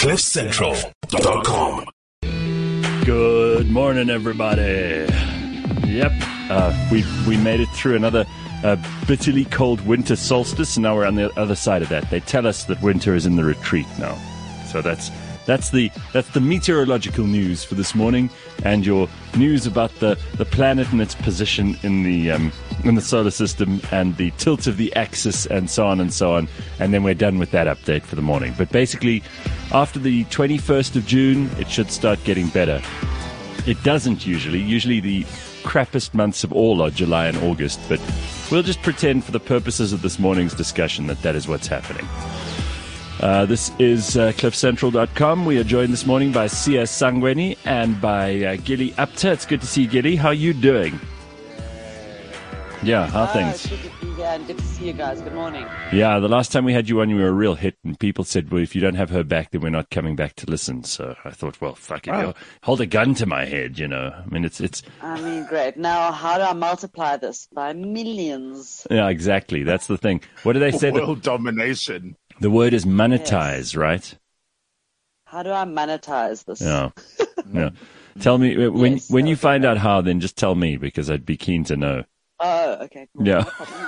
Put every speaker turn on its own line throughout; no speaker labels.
CliffCentral.com.
Good morning, everybody. Yep, we made it through another bitterly cold winter solstice, and now we're on the other side of that. They tell us that winter is in the retreat now. So that's the meteorological news for this morning, and your news about the planet and its position in the solar system and the tilt of the axis and so on and so on. And then we're done with that update for the morning. But basically, after the 21st of June, it should start getting better. It doesn't usually. Usually the crappiest months of all are July and August, but we'll just pretend for the purposes of this morning's discussion that is what's happening. This is CliffCentral.com. We are joined this morning by Sia Sangweni and by Gilly Apter. It's good to see you, Gilly. How are you doing? Yeah, how are things?
It's good to be here and good to see you guys. Good morning.
Yeah, the last time we had you on, you were a real hit, and people said, well, if you don't have her back, then we're not coming back to listen. So I thought, well, fuck it. Oh. Hold a gun to my head, you know. I mean, it's.
I mean, great. Now, how do I multiply this by millions?
Yeah, exactly. That's the thing. What do they say?
World domination.
The word is monetize, yes. Right?
How do I monetize this?
Yeah. Yeah. Tell me, when you find out how, then just tell me, because I'd be keen to know.
Oh, okay. Cool.
Yeah.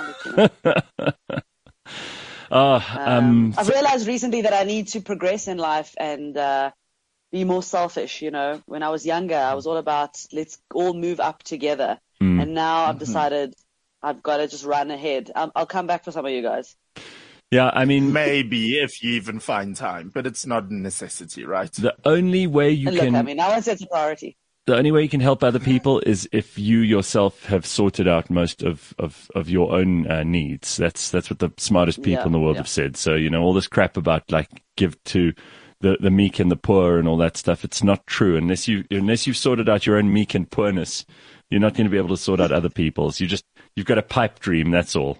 I've realized recently that I need to progress in life and be more selfish. You know, when I was younger, I was all about let's all move up together. And now I've decided I've got to just run ahead. I'll come back for some of you guys.
Yeah, I mean,
maybe if you even find time, but it's not a necessity, right?
The only way you
and
can.
Look, I mean, no one says it's a priority.
The only way you can help other people is if you yourself have sorted out most of your own needs. That's what the smartest people in the world have said. So, you know, all this crap about like give to the meek and the poor and all that stuff, it's not true. Unless you've sorted out your own meek and poorness, you're not going to be able to sort out other people's. You've got a pipe dream, that's all.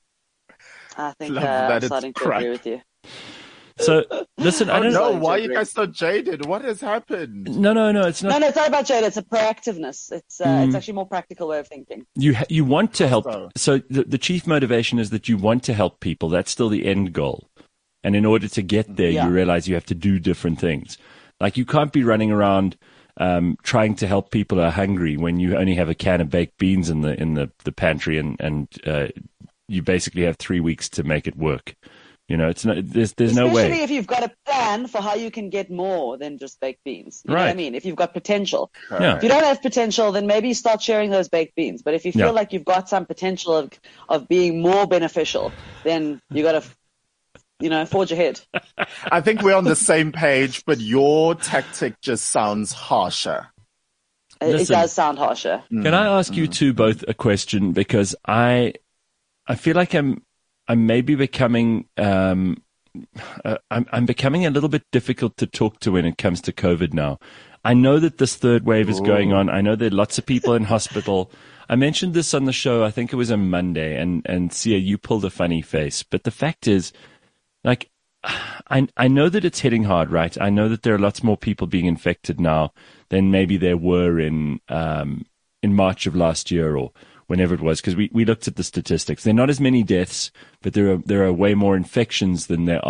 I think I'm starting to agree with you.
So, listen, I don't
know. Why are you guys so jaded? What has happened?
No, it's not.
No, it's not about jaded. It's a proactiveness. It's actually a more practical way of thinking.
You want to help. So the chief motivation is that you want to help people. That's still the end goal. And in order to get there, you realize you have to do different things. Like you can't be running around trying to help people who are hungry when you only have a can of baked beans in the pantry and you basically have 3 weeks to make it work. You know, it's not, there's no way.
Especially if you've got a plan for how you can get more than just baked beans. You know what I mean? If you've got potential.
Yeah.
If you don't have potential, then maybe start sharing those baked beans. But if you feel like you've got some potential of being more beneficial, then you got to, forge ahead.
I think we're on the same page, but your tactic just sounds harsher.
It does sound harsher.
Can I ask you two both a question? Because I feel like I'm maybe becoming I'm becoming a little bit difficult to talk to when it comes to COVID now. I know that this third wave is going on. I know there are lots of people in hospital. I mentioned this on the show, I think it was on Monday, and Sia, you pulled a funny face. But the fact is, like, I know that it's hitting hard, right? I know that there are lots more people being infected now than maybe there were in March of last year or whenever it was, because we looked at the statistics. There are not as many deaths, but there are way more infections than there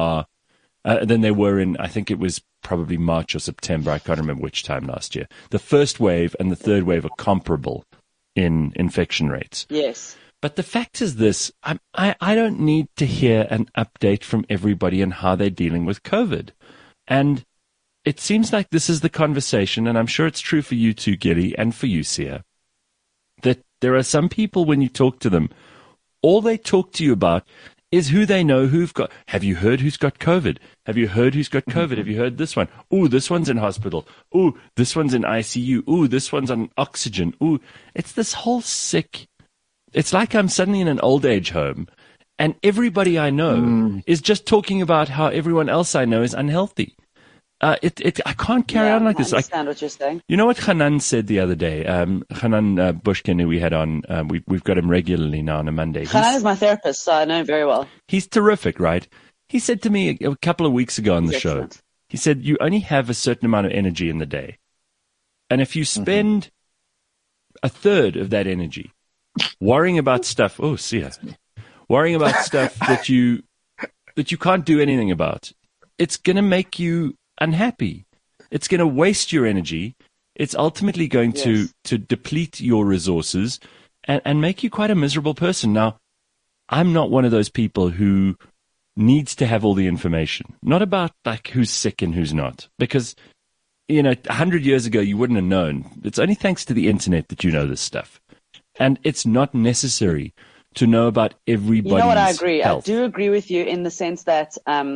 were in, I think it was probably March or September. I can't remember which time last year. The first wave and the third wave are comparable in infection rates.
Yes.
But the fact is this, I don't need to hear an update from everybody on how they're dealing with COVID. And it seems like this is the conversation, and I'm sure it's true for you too, Gilly, and for you, Sia, that there are some people, when you talk to them, all they talk to you about is who they know who've got. Have you heard who's got COVID? Have you heard who's got COVID? Have you heard this one? Ooh, this one's in hospital. Ooh, this one's in ICU. Ooh, this one's on oxygen. Ooh, it's this whole sick. It's like I'm suddenly in an old age home, and everybody I know is just talking about how everyone else I know is unhealthy. I can't carry on like this.
I understand what you're saying.
You know what Hanan said the other day? Hanan Bushkin, who we had on, we've got him regularly now on a Monday.
Hanan is my therapist, so I know him very well.
He's terrific, right? He said to me a couple of weeks ago on the show, he said, you only have a certain amount of energy in the day. And if you spend a third of that energy worrying about stuff, worrying about stuff that you can't do anything about, it's going to make you unhappy. It's going to waste your energy. It's ultimately going to deplete your resources and make you quite a miserable person. Now, I'm not one of those people who needs to have all the information, not about like who's sick and who's not, because, 100 years ago, you wouldn't have known. It's only thanks to the internet that you know this stuff. And it's not necessary to know about everybody's
You know what, I agree.
health.
I do agree with you in the sense that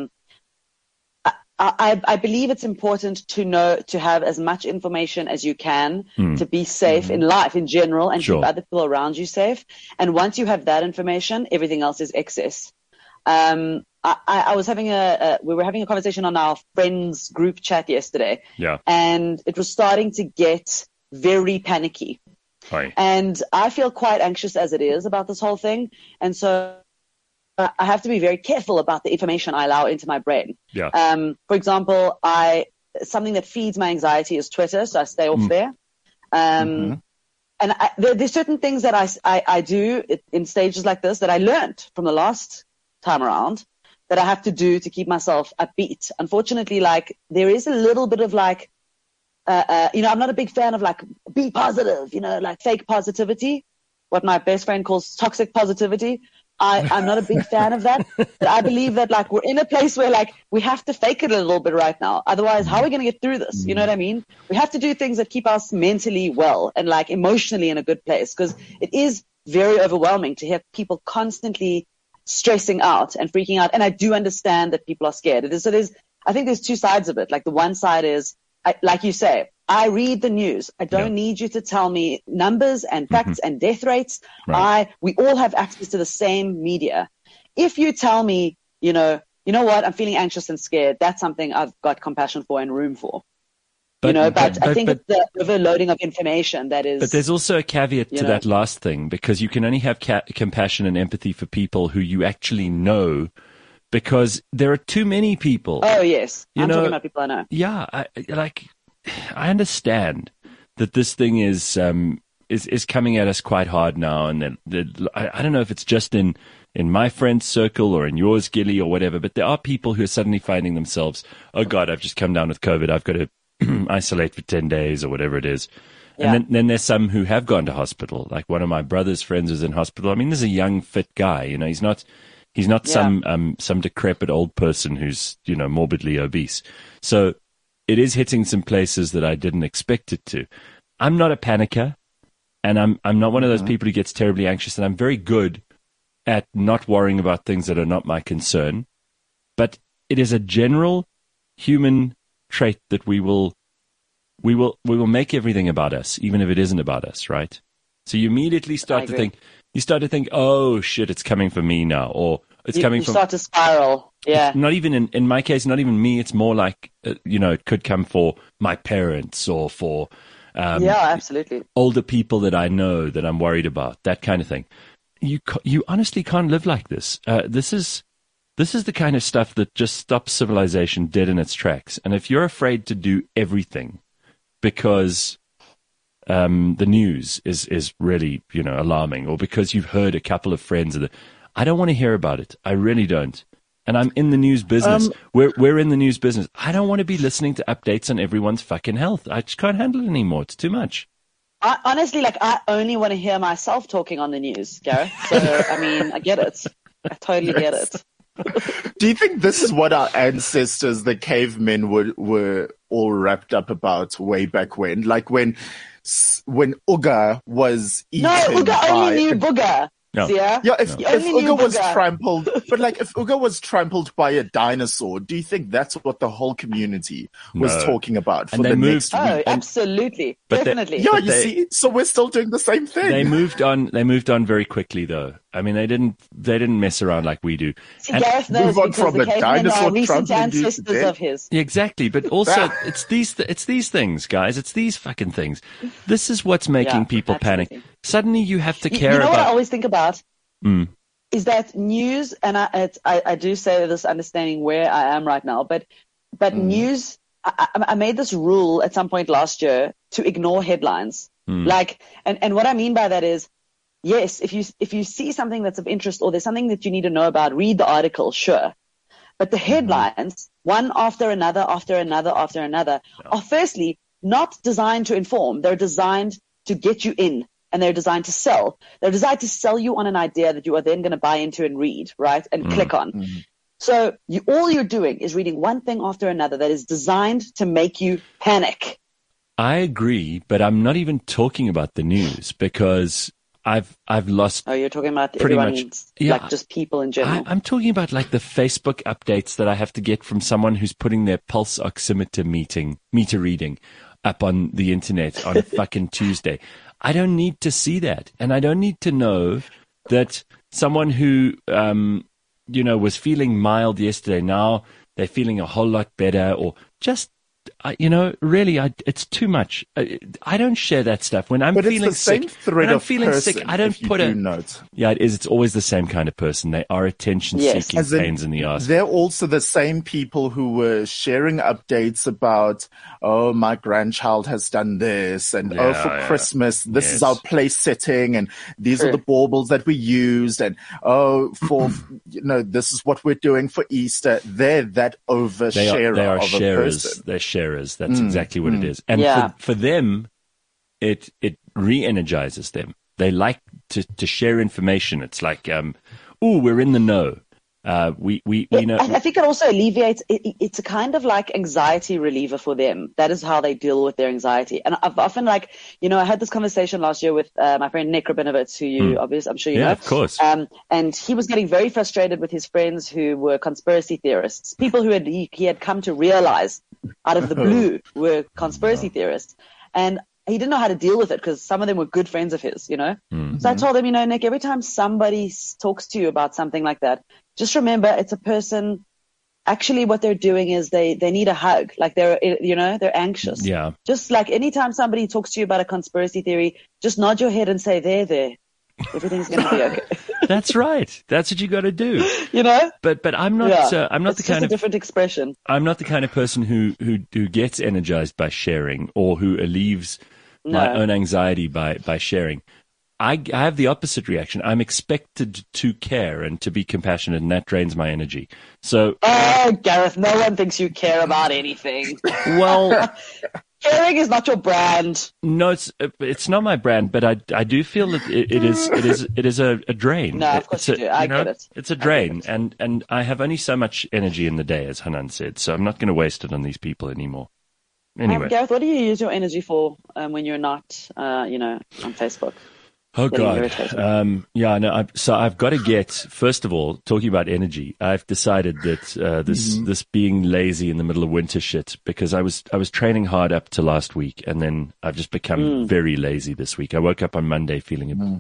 I believe it's important to have as much information as you can to be safe in life in general and keep other people around you safe. And once you have that information, everything else is excess. I was having we were having a conversation on our friends group chat yesterday.
Yeah.
And it was starting to get very panicky.
Hi.
And I feel quite anxious as it is about this whole thing. And so I have to be very careful about the information I allow into my brain.
Yeah.
For example, something that feeds my anxiety is Twitter, so I stay off there. And there's certain things that I do in stages like this that I learned from the last time around that I have to do to keep myself upbeat. Unfortunately, like there is a little bit of like, I'm not a big fan of like be positive, like fake positivity, what my best friend calls toxic positivity. I'm not a big fan of that. But I believe that like we're in a place where like we have to fake it a little bit right now. Otherwise, how are we going to get through this? You know what I mean? We have to do things that keep us mentally well and like emotionally in a good place, because it is very overwhelming to hear people constantly stressing out and freaking out. And I do understand that people are scared. I think there's two sides of it. Like the one side is, like you say, I read the news. I don't need you to tell me numbers and facts and death rates.
Right.
We all have access to the same media. If you tell me, you know what, I'm feeling anxious and scared, that's something I've got compassion for and room for. But I think it's the overloading of information that is.
But there's also a caveat to that last thing, because you can only have compassion and empathy for people who you actually know, because there are too many people.
Oh, yes. I'm talking about people I know.
Yeah. I understand that this thing is coming at us quite hard now. And I don't know if it's just in my friend's circle or in yours, Gilly, or whatever, but there are people who are suddenly finding themselves, oh God, I've just come down with COVID. I've got to isolate for 10 days or whatever it is.
Yeah.
And then there's some who have gone to hospital. Like one of my brother's friends is in hospital. I mean, this is a young, fit guy. He's not some decrepit old person who's, morbidly obese. So it is hitting some places that I didn't expect it to. I'm not a panicker, and I'm not one of those people who gets terribly anxious, and I'm very good at not worrying about things that are not my concern. But it is a general human trait that we will make everything about us, even if it isn't about us, right? So you immediately start to think, oh shit, it's coming for me now, or it's coming from. You
start to spiral. Yeah.
Not even in my case, not even me. It's more like, it could come for my parents or for,
absolutely,
older people that I know that I'm worried about, that kind of thing. You honestly can't live like this. This is the kind of stuff that just stops civilization dead in its tracks. And if you're afraid to do everything because the news is really, alarming, or because you've heard a couple of friends I don't want to hear about it. I really don't. And I'm in the news business. We're in the news business. I don't want to be listening to updates on everyone's fucking health. I just can't handle it anymore. It's too much.
Honestly, I only want to hear myself talking on the news, Gareth. So, I get it. I totally get it.
Do you think this is what our ancestors, the cavemen, were all wrapped up about way back when? Like when Uga was eaten.
No, Uga only knew booger.
No.
Yeah,
if Uga was trampled, but like if Uga was trampled by a dinosaur, do you think that's what the whole community was talking about for the next week?
Oh, absolutely, definitely.
You see, so we're still doing the same thing.
They moved on very quickly, though. I mean, they didn't mess around like we do.
See, Gareth knows
move on from
the
a dinosaur
recent ancestors of his.
Exactly, but also it's these things, guys. It's these fucking things. This is what's making people panic. Suddenly, you have to care about.
What I always think about is that news, and I do say this understanding where I am right now, but news. I made this rule at some point last year to ignore headlines. Like, and what I mean by that is, yes, if you see something that's of interest or there's something that you need to know about, read the article, sure. But the headlines, one after another, are firstly not designed to inform. They're designed to get you in, and they're designed to sell. They're designed to sell you on an idea that you are then going to buy into and read, right? And click on. Mm-hmm. So all you're doing is reading one thing after another that is designed to make you panic.
I agree, but I'm not even talking about the news because I've lost.
Oh, you're talking about
pretty
everyone,
much, yeah,
like just people in general.
I'm talking about like the Facebook updates that I have to get from someone who's putting their pulse oximeter meter reading up on the internet on a fucking Tuesday. I don't need to see that, and I don't need to know that someone who was feeling mild yesterday, now they're feeling a whole lot better, or just. Really, it's too much. I don't share that stuff. When I'm feeling sick, when I'm feeling sick, I don't put a note. Yeah, it is. It's always the same kind of person. They are attention-seeking pains in the ass.
They're also the same people who were sharing updates about, oh, my grandchild has done this, and for Christmas, this is our place setting, and these are the baubles that we used, and for this is what we're doing for Easter. They're that oversharer
they are
of
sharers.
a person.
They're sharers. That's exactly what it is. And for them, it re-energizes them. They like to share information. It's like, we're in the know. We know.
I think it also alleviates. It's a kind of like anxiety reliever for them. That is how they deal with their anxiety. And I've often I had this conversation last year with my friend Nick Rabinovitz, who you obviously, I'm sure you know.
Yeah, of course.
And he was getting very frustrated with his friends who were conspiracy theorists, people who he had come to realize out of the blue were conspiracy theorists. And he didn't know how to deal with it because some of them were good friends of his, Mm-hmm. So I told him, Nick, every time somebody talks to you about something like that, just remember it's a person. Actually, what they're doing is they need a hug. Like they're anxious.
Yeah.
Just like anytime somebody talks to you about a conspiracy theory, just nod your head and say, there. Everything's going to be okay.
That's right. That's what you got to do. But I'm not. I'm not
it's
the kind
just
of
a different expression.
I'm not the kind of person who gets energized by sharing or who alleviates my own anxiety by sharing. I have the opposite reaction. I'm expected to care and to be compassionate, and that drains my energy. So,
Gareth, no one thinks you care about anything.
Well,
caring is not your brand.
No, it's not my brand, but I do feel that it is a drain.
No, of course you do. I get it.
It's a drain, and I have only so much energy in the day, as Hanan said. So I'm not going to waste it on these people anymore. Anyway,
Gareth, what do you use your energy for when you're not, on Facebook?
Oh God. So I've got to get, first of all, talking about energy, I've decided that, this being lazy in the middle of winter shit, because I was training hard up to last week, and then I've just become very lazy this week. I woke up on Monday feeling,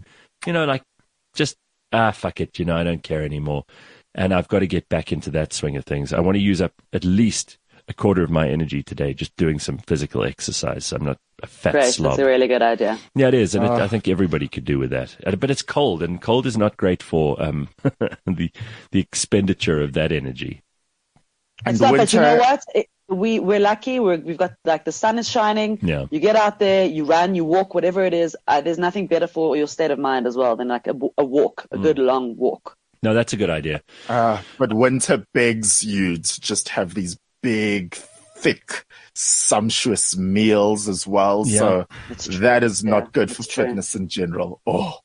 fuck it, I don't care anymore. And I've got to get back into that swing of things. I want to use up at least a quarter of my energy today just doing some physical exercise. So I'm not a fat slob.
That's a really good idea.
Yeah, it is. And I think everybody could do with that. But it's cold, and cold is not great for the expenditure of that energy.
It's not, but you know what? We're lucky. We've got, the sun is shining.
Yeah.
You get out there, you run, you walk, whatever it is. There's nothing better for your state of mind as well than a walk, a good long walk.
No, that's a good idea.
But winter begs you to just have these big, thick, sumptuous meals as well. Yeah, so that is not good for fitness in general.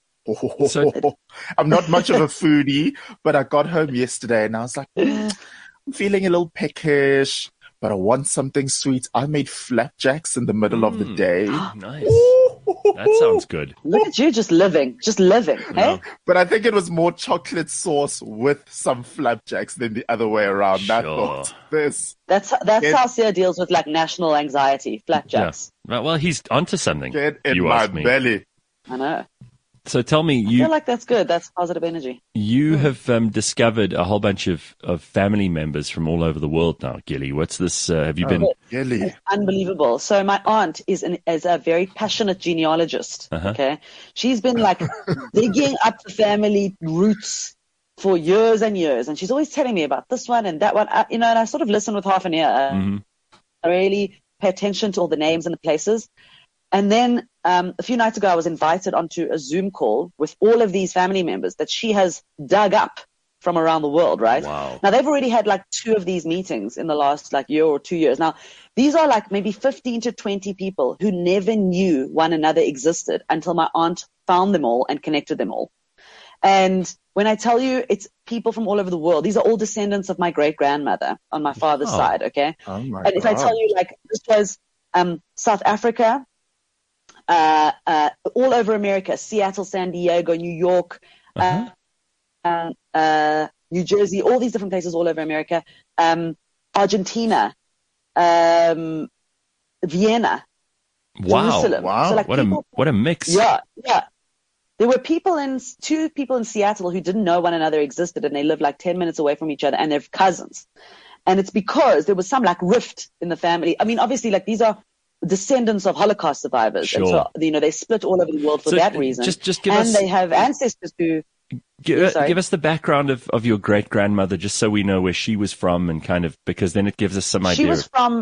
I'm not much of a foodie, but I got home yesterday and I was like, I'm feeling a little peckish, but I want something sweet. I made flapjacks in the middle of the day.
Nice. That sounds good.
Look at you, just living, hey?
But I think it was more chocolate sauce with some flapjacks than the other way around.
Sure.
I thought this.
That's how Sia deals with national anxiety, flapjacks.
Yeah. Well, he's onto something.
Get in my belly.
I know.
So tell me,
I feel like that's good. That's positive energy.
You have discovered a whole bunch of family members from all over the world now, Gilly. What's this? Have you been?
Gilly.
It's unbelievable. So my aunt is a very passionate genealogist.
Uh-huh.
Okay, she's been digging up the family roots for years and years, and she's always telling me about this one and that one. And I sort of listen with half an ear. I really pay attention to all the names and the places. And then a few nights ago, I was invited onto a Zoom call with all of these family members that she has dug up from around the world, right?
Wow.
Now they've already had like 2 of these meetings in the last like year or 2 years. Now these are like maybe 15 to 20 people who never knew one another existed until my aunt found them all and connected them all. And when I tell you it's people from all over the world, these are all descendants of my great grandmother on my father's side. Okay.
Oh my
and if I tell you like this was, South Africa, all over America, Seattle, San Diego, New York, New Jersey, all these different places all over America, Argentina, Vienna, Jerusalem.
Wow.
So like
what a mix.
Yeah. There were two people in Seattle who didn't know one another existed, and they lived like 10 minutes away from each other, and they're cousins. And it's because there was some like rift in the family. I mean, obviously, like these are descendants of Holocaust survivors.
Sure.
And so, they split all over the world for that reason.
Just give us,
they have ancestors who...
Give us the background of your great-grandmother, just so we know where she was from and kind of, because then it gives us some idea.
She was from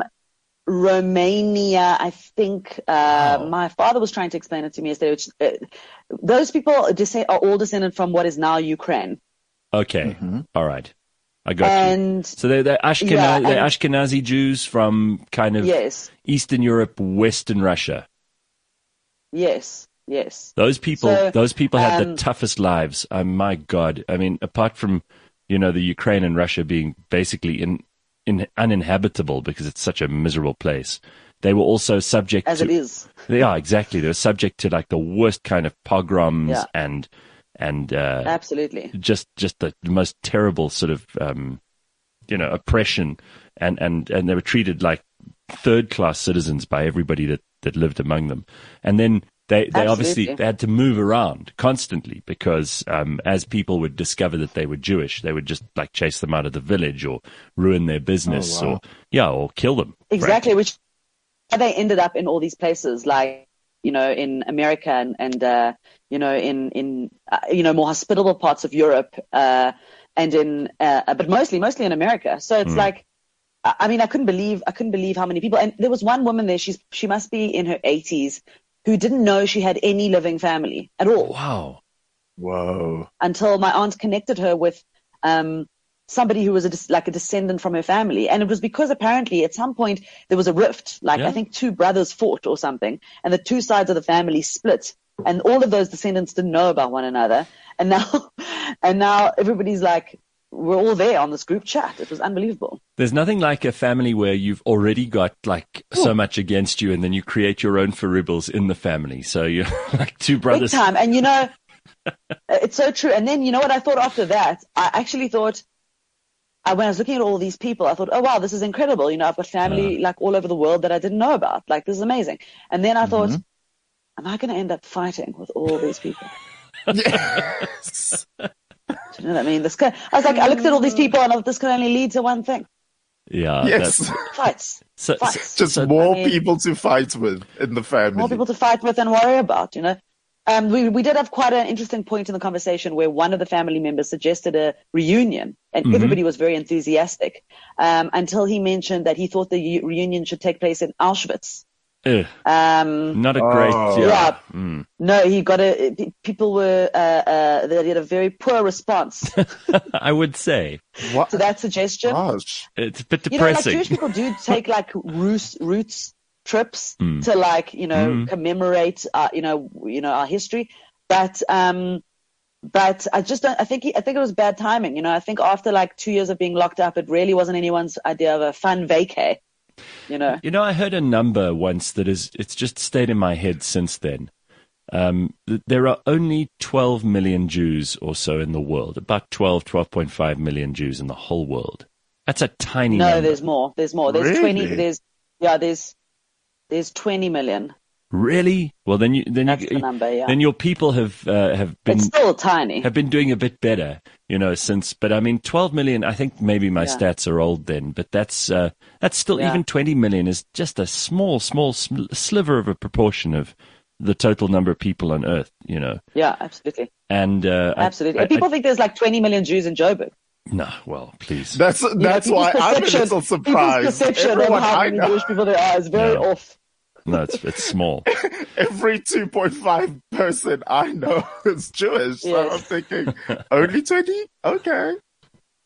Romania, I think. My father was trying to explain it to me yesterday. Those people are all descended from what is now Ukraine.
Okay. Mm-hmm. All right. I got you. So they're Ashkenazi Jews from kind of Eastern Europe, Western Russia.
Yes.
Those people had the toughest lives. My God. I mean, apart from, the Ukraine and Russia being basically uninhabitable because it's such a miserable place, they were also subject
to... As it is.
Yeah, exactly. They were subject to like the worst kind of pogroms and
absolutely
just the most terrible sort of oppression, and they were treated like third-class citizens by everybody that lived among them. And then they obviously they had to move around constantly because as people would discover that they were Jewish, they would just like chase them out of the village or ruin their business or kill them.
Exactly, which they ended up in all these places like in America and in more hospitable parts of Europe, and but mostly in America. So it's like, I mean, I couldn't believe how many people. And there was one woman there. She must be in her 80s who didn't know she had any living family at all.
Wow.
Whoa.
Until my aunt connected her with, somebody who was a descendant from her family. And it was because apparently at some point there was a rift, I think 2 brothers fought or something, and the 2 sides of the family split, and all of those descendants didn't know about one another. And now everybody's like, we're all there on this group chat. It was unbelievable.
There's nothing like a family where you've already got like so much against you, and then you create your own foibles in the family. So you're like 2 brothers.
Big time. And it's so true. And then you know what I thought after that? I actually thought, when I was looking at all these people, I thought, oh, wow, this is incredible. I've got family like all over the world that I didn't know about. Like, this is amazing. And then I thought, am I going to end up fighting with all these people?
Yes.
Do you know what I mean? I was like, I looked at all these people and I thought, this can only lead to one thing.
Yeah.
Yes.
Fights.
Just more people to fight with in the family.
More people to fight with and worry about, We did have quite an interesting point in the conversation where one of the family members suggested a reunion, and everybody was very enthusiastic, until he mentioned that he thought the reunion should take place in Auschwitz.
Not a great...
No, people were, they had a very poor response.
I would say.
What? To that suggestion.
Gosh.
It's a bit depressing.
Jewish people do take like roots trips to commemorate our history, but I just don't. I think it was bad timing. I think after like 2 years of being locked up, it really wasn't anyone's idea of a fun vacay.
I heard a number once it's just stayed in my head since then. There are only 12 million Jews or so in the world, about 12.5 million Jews in the whole world. That's a tiny number.
No, there's more. There's
Really?
20. There's 20 million.
Really? Well,
that's the number, yeah.
Then your people have been...
It's still tiny.
Have been doing a bit better, since... But I mean, 12 million, I think maybe my stats are old then, but that's still... Even 20 million is just a small sliver of a proportion of the total number of people on Earth,
Yeah, absolutely.
And...
absolutely. People think there's like 20 million Jews in Joburg.
No, well, please.
That's why I'm a little surprised.
People's perception of how many Jewish people there are is very off.
No, it's small.
Every 2.5 person I know is Jewish. So I'm thinking, only 20? Okay.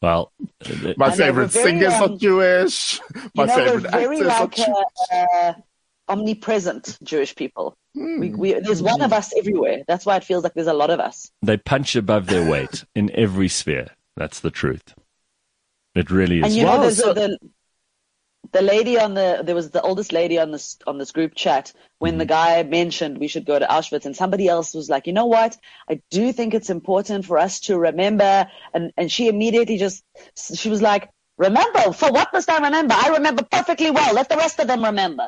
Well,
my favorite singers are Jewish. My favorite
we're very
actors are Jewish.
Omnipresent Jewish people. There's one of us everywhere. That's why it feels like there's a lot of us.
They punch above their weight in every sphere. That's the truth. It really is.
And you know, there's the lady there was the oldest lady on this group chat when the guy mentioned we should go to Auschwitz, and somebody else was like, you know what? I do think it's important for us to remember. And she immediately she was like, remember? For what must I remember? I remember perfectly well. Let the rest of them remember.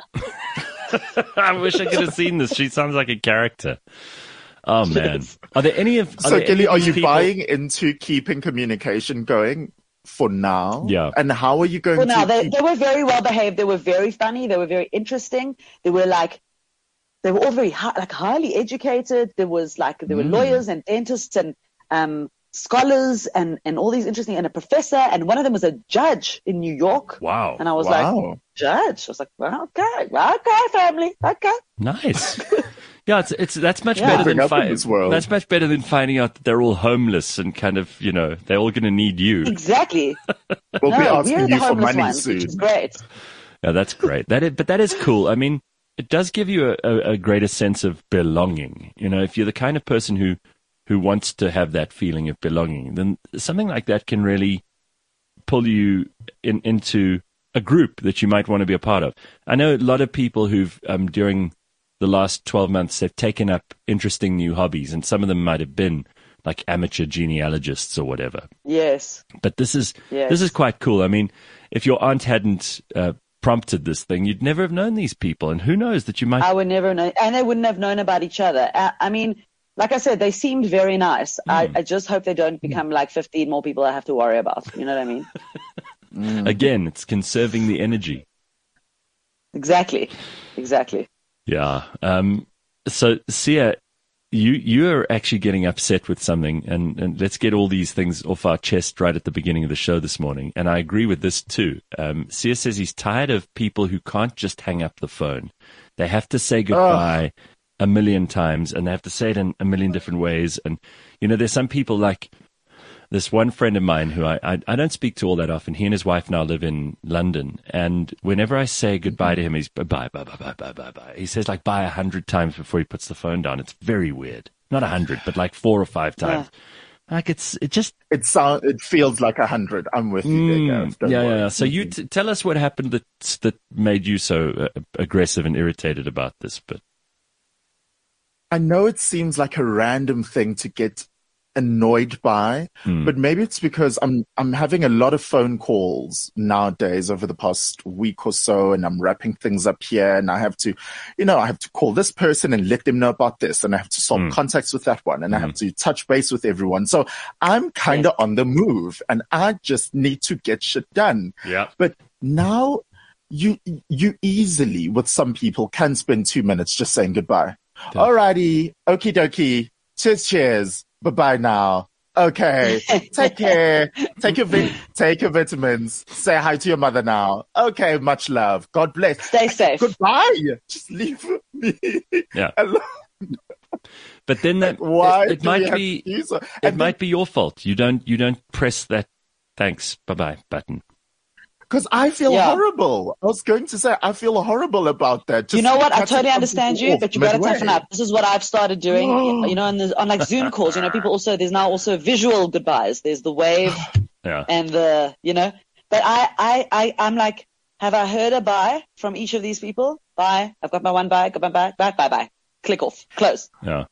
I wish I could have seen this. She sounds like a character. Oh man. Are there any of
Kelly, are you buying into keeping communication going? For now,
yeah.
And how are you going
to? Now, they were very well behaved. They were very funny. They were very interesting. They were all very highly educated. There were lawyers and dentists and scholars and all these interesting, and a professor, and one of them was a judge in New York.
Wow.
And I was like, judge? I was like, well, okay, family, okay.
Nice. Yeah, that's much better than that's much better than finding out that they're all homeless and kind of, they're all going to need you.
Exactly.
We'll be asking you for money soon.
Which is great.
Yeah, that's great. But that is cool. I mean, it does give you a greater sense of belonging. If you're the kind of person who wants to have that feeling of belonging, then something like that can really pull you into a group that you might want to be a part of. I know a lot of people who've during the last 12 months have taken up interesting new hobbies, and some of them might have been like amateur genealogists or whatever.
Yes.
But this is quite cool. I mean, if your aunt hadn't prompted this thing, you'd never have known these people, and who knows that you might.
I would never know, and they wouldn't have known about each other. I mean, like I said, they seemed very nice. I just hope they don't become like 15 more people I have to worry about. You know what I mean?
Again, it's conserving the energy.
Exactly.
Yeah. So, Sia, you are actually getting upset with something, and let's get all these things off our chest right at the beginning of the show this morning. And I agree with this too. Sia says he's tired of people who can't just hang up the phone. They have to say goodbye a million times, and they have to say it in a million different ways. And, there's some people like this one friend of mine who I don't speak to all that often. He and his wife now live in London. And whenever I say goodbye to him, he's bye. He says like bye 100 times before he puts the phone down. It's very weird. Not 100, but like 4 or 5 times. Yeah. Like
it feels like 100. I'm with you there, Gareth.
Yeah. So you tell us what happened that made you so aggressive and irritated about this. But
I know it seems like a random thing to get annoyed by, but maybe it's because I'm having a lot of phone calls nowadays over the past week or so, and I'm wrapping things up here, and I have to call this person and let them know about this, and I have to solve contacts with that one, and I have to touch base with everyone. So I'm kind of on the move, and I just need to get shit done.
Yeah.
But now you easily, with some people, can spend 2 minutes just saying goodbye. Yeah. Alrighty, okie dokie, cheers. Bye-bye now. Okay. Take care. Take your vitamins. Say hi to your mother now. Okay. Much love. God bless.
Stay safe.
Goodbye. Just leave me alone.
But then it might be your fault. You don't press that thanks. Bye-bye button.
Because I feel horrible. I was going to say, I feel horrible about that.
You know what? I totally understand you, but you got to toughen up. This is what I've started doing, on like Zoom calls, people also, there's now also visual goodbyes. There's the wave and but I'm like, have I heard a bye from each of these people? Bye. I've got my one bye, got my bye, bye. Click off, close.
Yeah.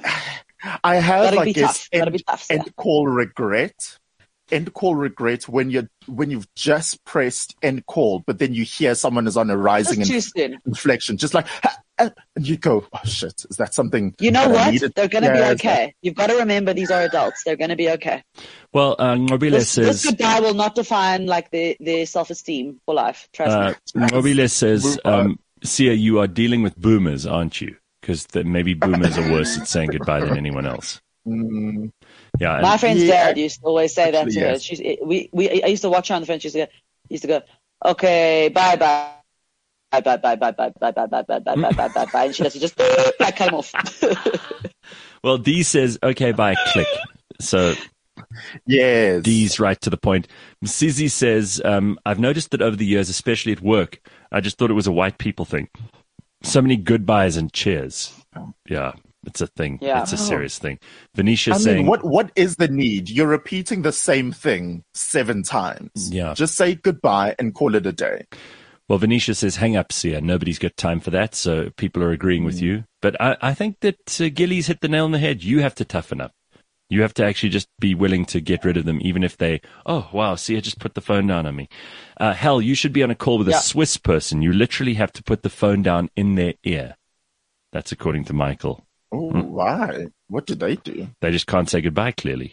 I have like this end call regret. End call regret when you've just pressed end call, but then you hear someone is on a rising inflection, just like, and you go, oh shit, is that something?
You know what? They're going to be okay. You've got to remember these are adults. They're going to be okay.
Well, Mobile says
this goodbye will not define like their self-esteem for life. Trust me.
Mobile says, Sia, you are dealing with boomers, aren't you? Because maybe boomers are worse at saying goodbye than anyone else. Yeah,
my friend's dad used to always say that to her. I used to watch her on the phone. She used to go, okay, bye, and she just like came off.
Well, Dee says, okay, bye, click. So
Yes.
D's right to the point. Msizi says, I've noticed that over the years, especially at work, I just thought it was a white people thing. So many goodbyes and cheers. Yeah, it's a thing.
Yeah.
It's a serious thing. Venetia saying,
what is the need? You're repeating the same thing 7 times.
Yeah.
Just say goodbye and call it a day.
Well, Venetia says, hang up, Sia. Nobody's got time for that, so people are agreeing with you. But I think that Gillies hit the nail on the head. You have to toughen up. You have to actually just be willing to get rid of them, even if they, oh, wow, Sia just put the phone down on me. Hell, you should be on a call with a Swiss person. You literally have to put the phone down in their ear. That's according to Michael.
Oh, why? What did they do?
They just can't say goodbye, clearly.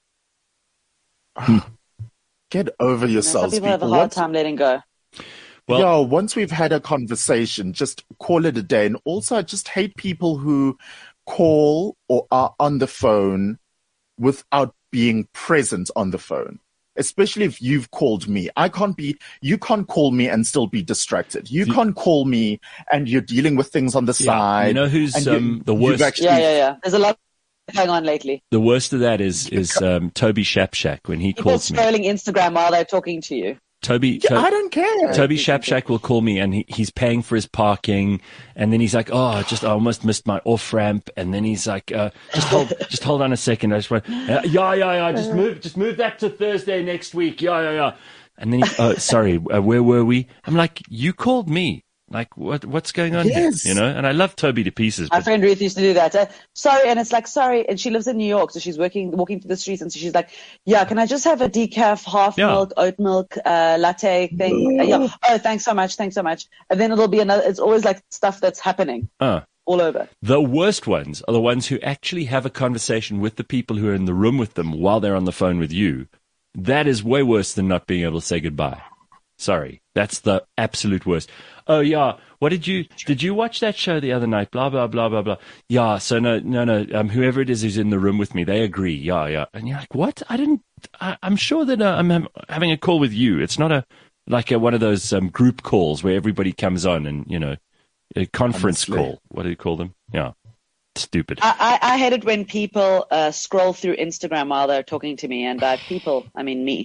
Get over yourselves,
some people have a hard time letting go.
Well,
once we've had a conversation, just call it a day. And also, I just hate people who call or are on the phone without being present on the phone. Especially if you've called me. You can't call me and still be distracted. You can't call me and you're dealing with things on the side.
You know who's the worst?
Yeah. There's a lot going on lately.
The worst of that is Toby Shapshak when he
People
calls me.
scrolling Instagram while they're talking to you.
I don't care.
Toby Shapshak will call me and he's paying for his parking, and then he's like, I almost missed my off ramp, and then he's like, just hold on a second. I just went, just move that to Thursday next week. Yeah. And then sorry, where were we? I'm like, you called me. Like, what's going on here? You know, and I love Toby to pieces.
My friend Ruth used to do that. Sorry, and it's like, sorry, and she lives in New York, so she's walking through the streets, and so she's like, yeah, can I just have a decaf, half milk, oat milk, latte thing? Oh, thanks so much. And then it'll be it's always like stuff that's happening all over.
The worst ones are the ones who actually have a conversation with the people who are in the room with them while they're on the phone with you. That is way worse than not being able to say goodbye. Sorry, that's the absolute worst. Oh yeah, did you watch that show the other night? Blah blah blah blah blah. Yeah, so no. Whoever it is who's in the room with me, they agree. Yeah. And you're like, what? I'm sure that I'm having a call with you. It's not one of those group calls where everybody comes on and a conference call. What do you call them? Yeah, stupid.
I hate it when people scroll through Instagram while they're talking to me, and by people I mean me.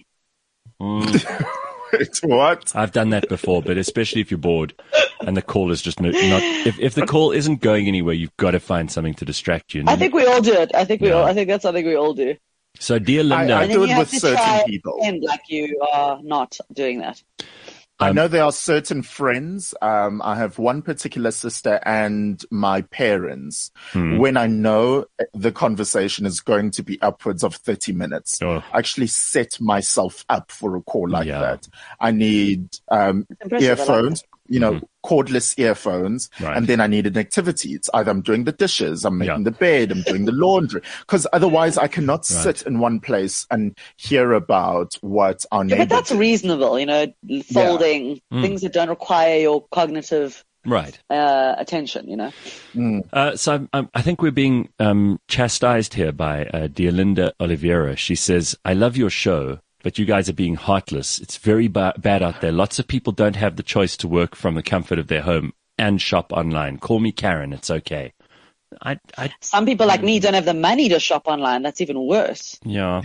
Wait, what?
I've done that before, but especially if you're bored and the call is just not. If the call isn't going anywhere, you've got to find something to distract you.
I think we all do it. I think that's something we all do.
So, dear Linda,
I do it with certain people.
Like you are not doing that.
I know there are certain friends. I have one particular sister and my parents. When I know the conversation is going to be upwards of 30 minutes, I actually set myself up for a call like that. I need earphones, cordless earphones, and then I need an activity. It's either I'm doing the dishes, I'm making the bed, I'm doing the laundry, because otherwise I cannot sit in one place and hear about what our neighbor.
But that's reasonable, folding things that don't require your cognitive attention,
So I think we're being chastised here by dear Linda Oliveira. She says, I love your show, but you guys are being heartless. It's very bad out there. Lots of people don't have the choice to work from the comfort of their home and shop online. Call me Karen. It's okay.
Some people like me don't have the money to shop online. That's even worse.
Yeah.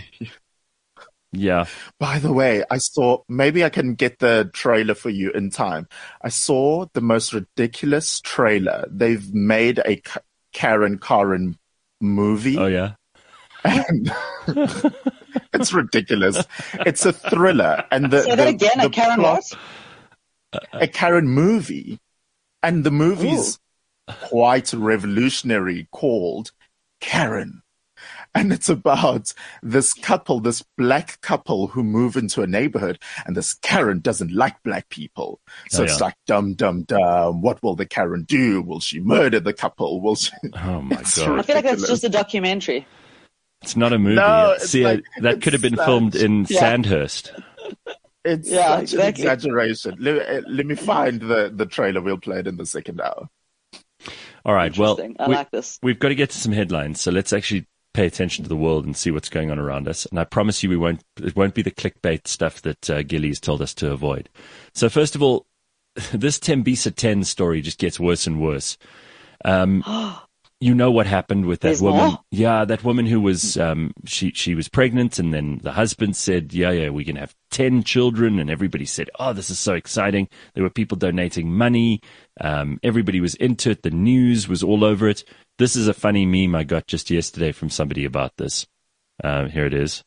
By the way, maybe I can get the trailer for you in time. I saw the most ridiculous trailer. They've made a Karen movie.
Oh, yeah.
And it's ridiculous. It's a thriller. And
say that again, a Karen what?
A Karen movie. And the movie's quite revolutionary, called Karen. And it's about this black couple who move into a neighborhood, and this Karen doesn't like black people. So it's like, dumb. What will the Karen do? Will she murder the couple? Will she?
Oh my God.
I feel like that's just a documentary.
It's not a movie.
No,
that could have been filmed in Sandhurst.
It's such an exaggeration. Let me find the trailer. We'll play it in the second hour.
All right. Well,
I like this.
We've got to get to some headlines. So let's actually pay attention to the world and see what's going on around us. And I promise you it won't be the clickbait stuff that Gillies told us to avoid. So first of all, this Tembisa 10 story just gets worse and worse. you know what happened with that
There's
woman.
more?
Yeah, that woman who was, she was pregnant, and then the husband said, yeah, we can have 10 children. And everybody said, oh, this is so exciting. There were people donating money. Everybody was into it. The news was all over it. This is a funny meme I got just yesterday from somebody about this. Here it is.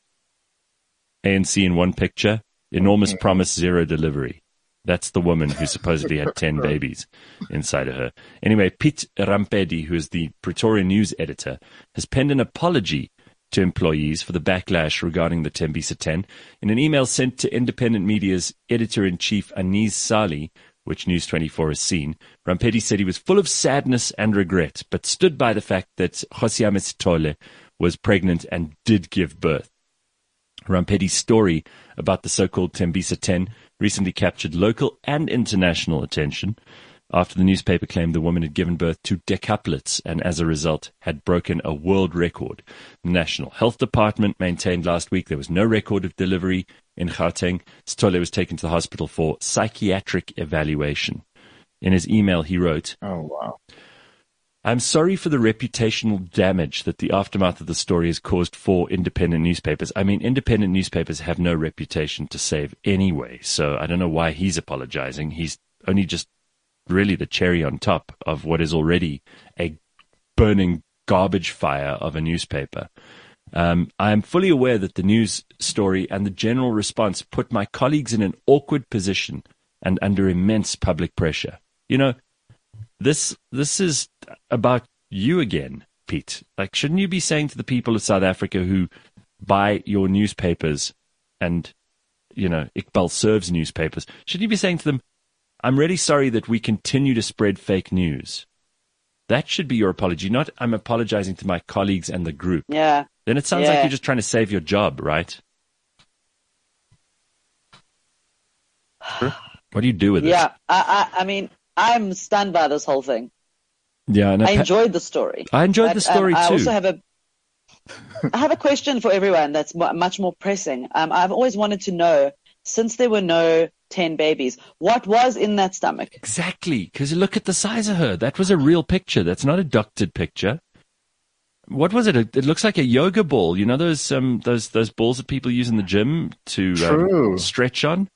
ANC in one picture, enormous promise, zero delivery. That's the woman who supposedly had 10 babies inside of her. Anyway, Piet Rampedi, who is the Pretoria News editor, has penned an apology to employees for the backlash regarding the Tembisa 10. In an email sent to independent media's editor-in-chief Anis Sali, which News 24 has seen, Rampedi said he was full of sadness and regret, but stood by the fact that Josiame Sithole was pregnant and did give birth. Rampedi's story about the so-called Tembisa 10 recently captured local and international attention after the newspaper claimed the woman had given birth to decaplets and as a result had broken a world record. The National Health Department maintained last week there was no record of delivery in Gauteng. Sithole was taken to the hospital for psychiatric evaluation. In his email, he wrote,
"Oh, wow.
I'm sorry for the reputational damage that the aftermath of the story has caused for independent newspapers. I mean, independent newspapers have no reputation to save anyway, so I don't know why he's apologizing. He's only just really the cherry on top of what is already a burning garbage fire of a newspaper. I am fully aware that the news story and the general response put my colleagues in an awkward position and under immense public pressure. You know, this is about you again, Pete. Like, shouldn't you be saying to the people of South Africa who buy your newspapers and, you know, Iqbal serves newspapers, shouldn't you be saying to them, I'm really sorry that we continue to spread fake news? That should be your apology, not I'm apologizing to my colleagues and the group.
Yeah.
Then it sounds like you're just trying to save your job, right? What do you do with it?
Yeah, I mean, I'm stunned by this whole thing.
Yeah, and
I enjoyed the story.
I enjoyed the story too.
I also have a question for everyone that's much more pressing. I've always wanted to know, since there were no 10 babies, what was in that stomach?
Exactly, because look at the size of her. That was a real picture. That's not a doctored picture. What was it? It looks like a yoga ball. You know those balls that people use in the gym to stretch on.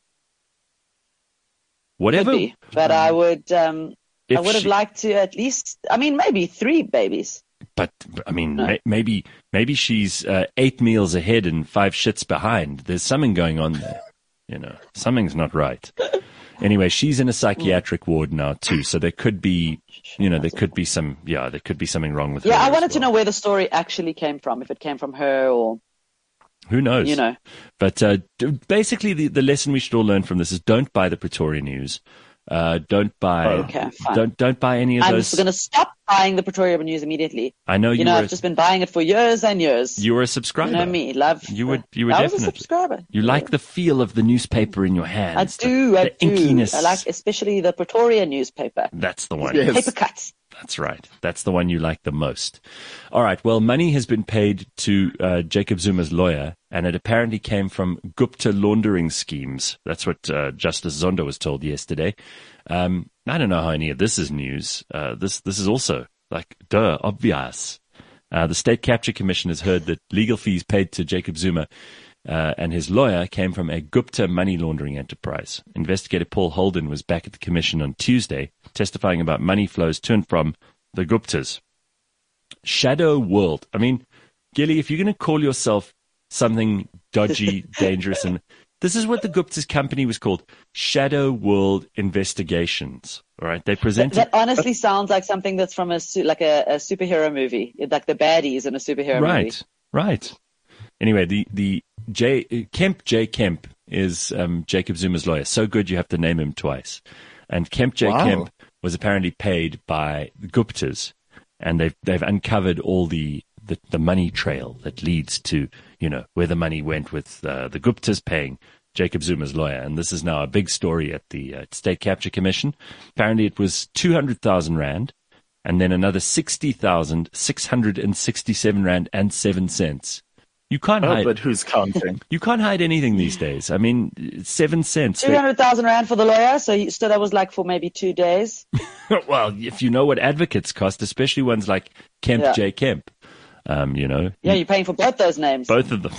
Whatever.
Could be, but I would have liked to at least, I mean, maybe 3 babies.
But I mean, maybe she's 8 meals ahead and 5 shits behind. There's something going on there. You know, something's not right. Anyway, she's in a psychiatric ward now too, so there could be, there could be something wrong with her.
Yeah, I wanted to know where the story actually came from, if it came from her or
who knows.
You know.
But basically, the lesson we should all learn from this is don't buy the Pretoria News. Don't buy.
Okay, fine.
Don't buy any of those.
I'm going to stop buying the Pretoria News immediately.
I know
I've just been buying it for years and years.
You were a subscriber.
You know me, love.
You were
I
definitely.
was a subscriber.
You like the feel of the newspaper in your hands.
I do.
The inkiness.
I like especially the Pretoria newspaper.
That's the one.
Yes. Paper cuts.
That's right. That's the one you like the most. All right. Well, money has been paid to Jacob Zuma's lawyer, and it apparently came from Gupta laundering schemes. That's what Justice Zondo was told yesterday. I don't know how any of this is news. This is also like, obvious. The State Capture Commission has heard that legal fees paid to Jacob Zuma and his lawyer came from a Gupta money laundering enterprise. Investigator Paul Holden was back at the commission on Tuesday, testifying about money flows to and from the Guptas. Shadow World. I mean, Gilly, if you're going to call yourself something dodgy, dangerous, and this is what the Gupta's company was called, Shadow World Investigations. All right, they presented.
That honestly sounds like something that's from a superhero movie, like the baddies in a superhero movie.
Right. Anyway, the J. Kemp is Jacob Zuma's lawyer. So good you have to name him twice. And Kemp J. Kemp was apparently paid by the Guptas, and they've uncovered all the money trail that leads to where the money went with the Guptas paying Jacob Zuma's lawyer. And this is now a big story at the State Capture Commission. Apparently it was 200,000 Rand and then another 60,667 Rand and 7 cents You can't hide.
But who's counting?
You can't hide anything these days. I mean, 7 cents.
200,000 rand for the lawyer. So that was like for maybe 2 days.
Well, if you know what advocates cost, especially ones like Kemp J. Kemp, you know.
Yeah, you're paying for both those names.
Both of them.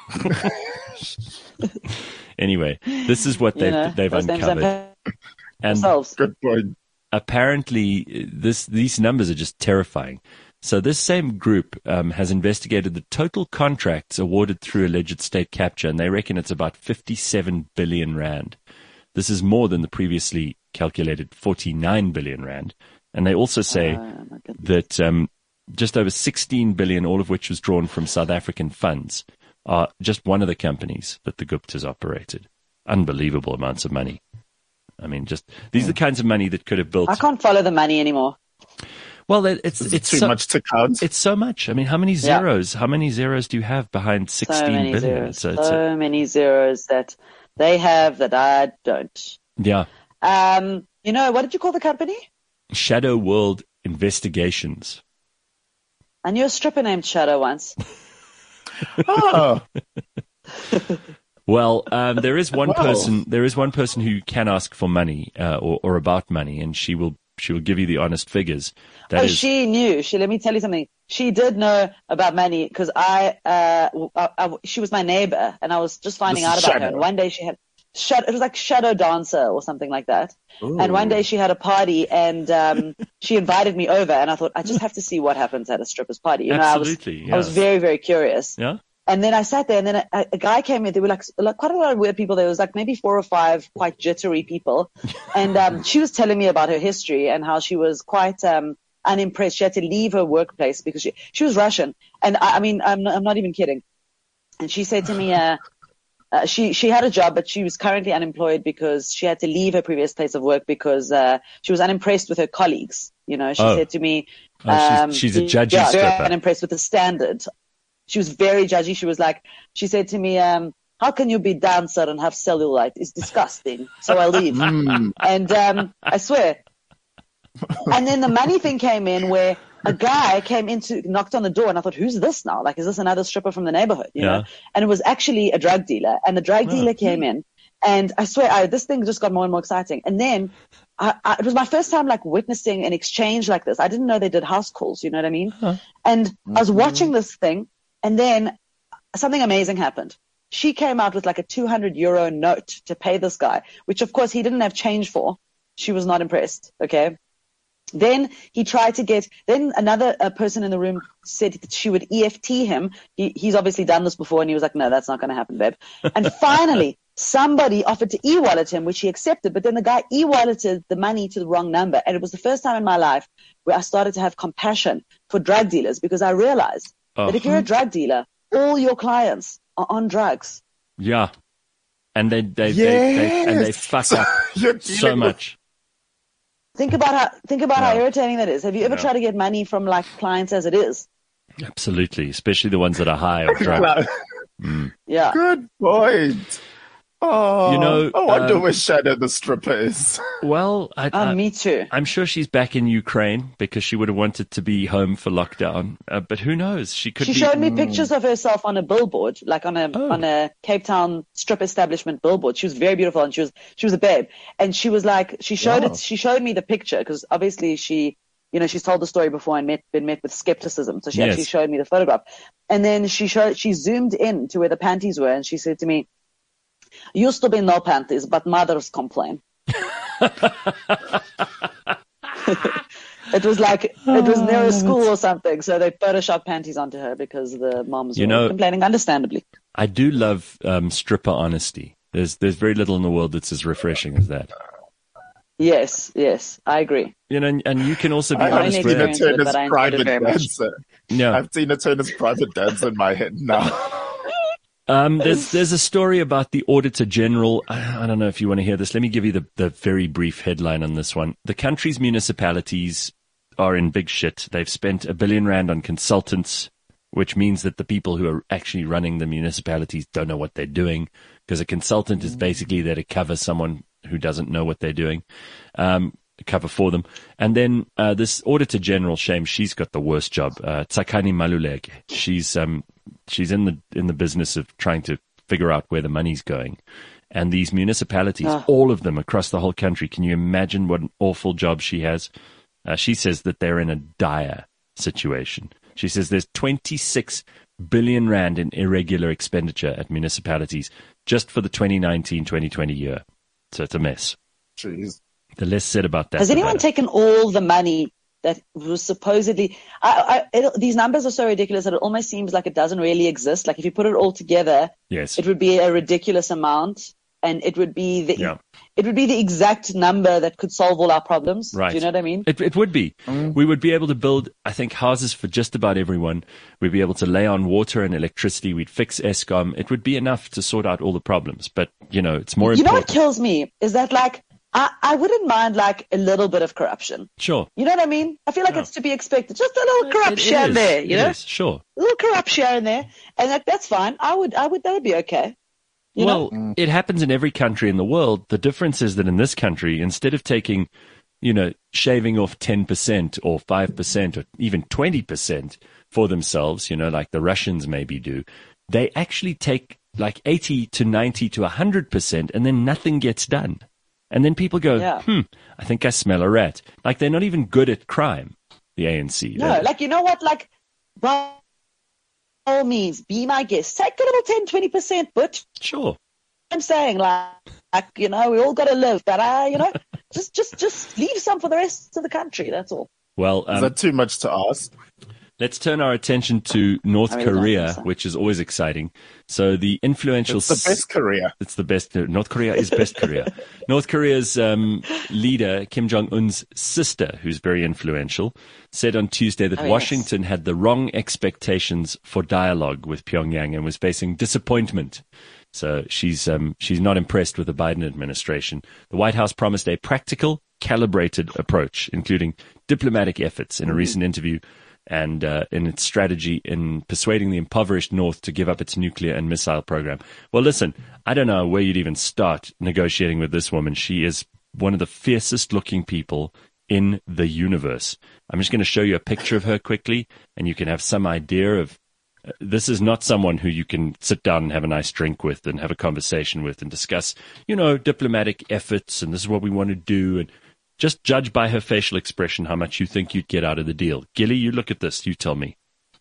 Anyway, this is what they've uncovered. And
good point.
Apparently, these numbers are just terrifying. So this same group has investigated the total contracts awarded through alleged state capture, and they reckon it's about 57 billion rand. This is more than the previously calculated 49 billion rand. And they also say that just over 16 billion, all of which was drawn from South African funds, are just one of the companies that the Guptas operated. Unbelievable amounts of money. I mean, these are the kinds of money that could have built.
I can't follow the money anymore.
Well, it's
too much to count.
It's so much. I mean, how many zeros? Yeah. How many zeros do you have behind 16 billion?
So many zeros that they have that I don't.
Yeah.
You know, what did you call the company?
Shadow World Investigations.
I knew a stripper named Shadow once.
Oh.
Well, there is one person. There is one person who can ask for money or about money, and she will give you the honest figures.
She knew. Let me tell you something. She did know about money because she was my neighbor, and I was just finding out about her. And one day she had it was like Shadow Dancer or something like that. Ooh. And one day she had a party, and she invited me over, and I thought I just have to see what happens at a stripper's party. You know, I was very, very curious.
Yeah.
And then I sat there, and then a guy came in. There were like quite a lot of weird people. There was like maybe 4 or 5 quite jittery people. And she was telling me about her history and how she was quite unimpressed. She had to leave her workplace because she was Russian. And I mean, I'm not even kidding. And she said to me, she had a job, but she was currently unemployed because she had to leave her previous place of work because she was unimpressed with her colleagues. You know, she said to me,
she's a judgy stripper.
Unimpressed with the standard. She was very judgy. She said to me, how can you be a dancer and have cellulite? It's disgusting. So I leave. And I swear. And then the money thing came in where a guy knocked on the door, and I thought, who's this now? Like, is this another stripper from the neighborhood? You know? And it was actually a drug dealer. And the drug dealer came in, and I swear, this thing just got more and more exciting. And then it was my first time like witnessing an exchange like this. I didn't know they did house calls. You know what I mean? And I was watching this thing. And then something amazing happened. She came out with like a 200 euro note to pay this guy, which of course he didn't have change for. She was not impressed. Okay. Then he tried to then another person in the room said that she would EFT him. He's obviously done this before, and he was like, no, that's not going to happen, babe. And finally, somebody offered to e-wallet him, which he accepted, but then the guy e-walleted the money to the wrong number. And it was the first time in my life where I started to have compassion for drug dealers, because I realized that if you're a drug dealer, all your clients are on drugs.
Yeah. And they fuck up so much.
Think about how irritating that is. Have you ever tried to get money from like clients as it is?
Absolutely, especially the ones that are high or drunk.
Yeah.
Good point. Oh,
you know,
I wonder where Shadow the stripper is.
Well,
me too.
I'm sure she's back in Ukraine because she would have wanted to be home for lockdown. But who knows? She
showed me pictures of herself on a billboard, like on a Cape Town strip establishment billboard. She was very beautiful, and she was a babe. And she was like, she showed me the picture because obviously she's told the story before and been met with skepticism. So she actually showed me the photograph. And then she zoomed in to where the panties were, and she said to me, used to be no panties, but mothers complain. It was near a school or something, so they photoshopped panties onto her because the moms were complaining, understandably.
I do love stripper honesty. There's very little in the world that's as refreshing as that.
Yes, I agree.
You know, and you can also be honest with
I've seen a Turner's private dancer.
Yeah.
I've seen a Turner's private dancer in my head now.
There's a story about the Auditor General. I don't know if you want to hear this. Let me give you the very brief headline on this one. The country's municipalities are in big shit. They've spent R1 billion on consultants, which means that the people who are actually running the municipalities don't know what they're doing, because a consultant is basically there to cover someone who doesn't know what they're doing. cover for them. And then this Auditor General, shame, she's got the worst job. Tsakani Maluleke. She's in the business of trying to figure out where the money's going. And these municipalities, all of them across the whole country, can you imagine what an awful job she has? She says that they're in a dire situation. She says there's 26 billion rand in irregular expenditure at municipalities just for the 2019-2020 year. So it's a mess.
Jeez.
The less said about that.
Has anyone taken all the money that was supposedly... these numbers are so ridiculous that it almost seems like it doesn't really exist. Like if you put it all together,
yes,
it would be a ridiculous amount, and it would be the exact number that could solve all our problems.
Right.
Do you know what I mean?
It would be. We would be able to build, I think, houses for just about everyone. We'd be able to lay on water and electricity. We'd fix Eskom. It would be enough to sort out all the problems. But, it's more important.
You know what kills me is that, like, I wouldn't mind, like, a little bit of corruption.
Sure.
You know what I mean? I feel like it's to be expected. Just a little corruption there, you know?
Sure.
A little corruption in there. And that's fine. That would be okay. You know?
It happens in every country in the world. The difference is that in this country, instead of taking, shaving off 10% or 5% or even 20% for themselves, like the Russians maybe do, they actually take like 80 to 90 to 100%, and then nothing gets done. And then people go, I think I smell a rat. Like they're not even good at crime, the ANC.
No, like, you know what? Like, by all means, be my guest. Take a little 10, 20%, but
sure.
I'm saying, like, we all got to live, but, just leave some for the rest of the country. That's all.
Well,
is that too much to ask?
Let's turn our attention to North Korea, which is always exciting. So the influential...
It's the best Korea.
It's the best. North Korea is best Korea. North Korea's leader, Kim Jong-un's sister, who's very influential, said on Tuesday that Washington had the wrong expectations for dialogue with Pyongyang and was facing disappointment. So she's not impressed with the Biden administration. The White House promised a practical, calibrated approach, including diplomatic efforts in a recent interview, and in its strategy in persuading the impoverished North to give up its nuclear and missile program. Well, listen, I don't know where you'd even start negotiating with this woman. She is one of the fiercest looking people in the universe. I'm just going to show you a picture of her quickly, and you can have some idea of this is not someone who you can sit down and have a nice drink with and have a conversation with and discuss, diplomatic efforts, and this is what we want to do, and just judge by her facial expression how much you think you'd get out of the deal. Gilly, you look at this. You tell me.